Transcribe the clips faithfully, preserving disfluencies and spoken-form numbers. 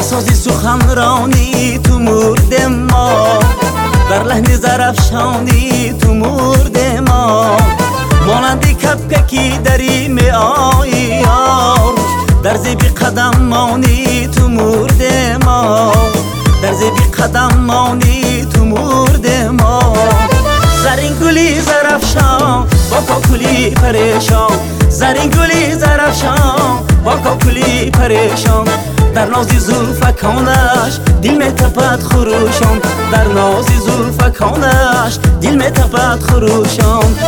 نسازی سخنرانی تو مرد ما، در لحن زرفشانی تو مرد ما، مانندی کپککی دری می آیی یار، در زیبی قدم مانی تو مرد ما، در زیبی قدم مانی تو مرد ما. زرین گلی زرفشان با کاکلی پریشان، زرین گلی زرفشان با کاکلی پریشان، در نازی زلفکانش دل می تپد خروشان، در نازی زلفکانش دل می تپد خروشان.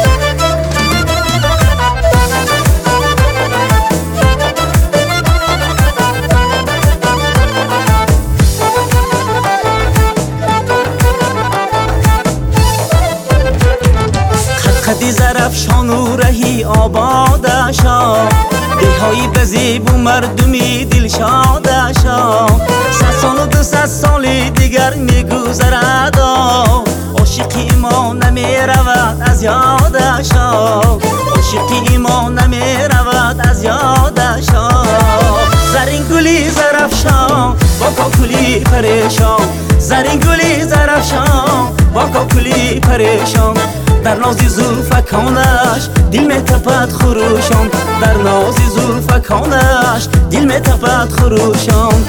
خدی زرفشان و رهی آبادشا، دلهایی بزیب و مردمی دل شادشا، صد سال و دو صد سالی دیگر میگذرد، عاشقی ما نمی رود از یادشا، عاشقی ما نمی رود از یادشا. زرین گلی زرفشان با کاکلی پریشان، زرین گلی زرفشان با کاکلی پریشان، در نازی زلفکانش دل می تپد خروشان، در نازی زلفکانش دل می تپد خروشان.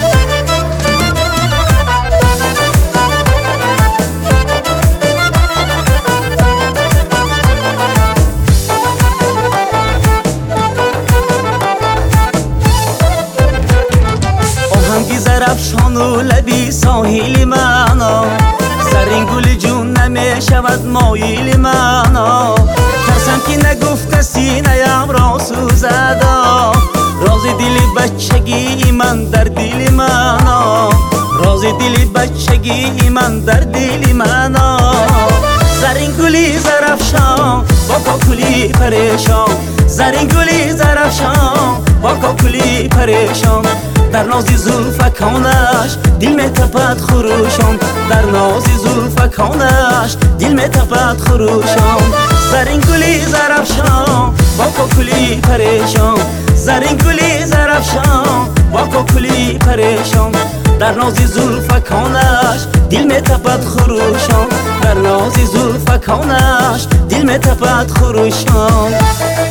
آهنگی زرفشان و لبی ساحل منا، زرین گل جون نمی شود مایل منا، ترسم که نگفته سینه‌ام را سوزدا، راز دل بچگی من در دل منا، راز دل بچگی من در دل منا. زرین گلی زرفشان با کاکلی پریشان، زرین گلی زرفشان با کاکلی پریشان، در نازی زلفکانش دل می تپد خروشان، در نازی زلفکانش دل می تپد خروشان. زرین گلی زرفشان با کاکلی پریشان، زرین گلی زرفشان با کاکلی پریشان، در نازی زلفکانش دل می تپد خروشان، در نازی زلفکانش دل می تپد خروشان.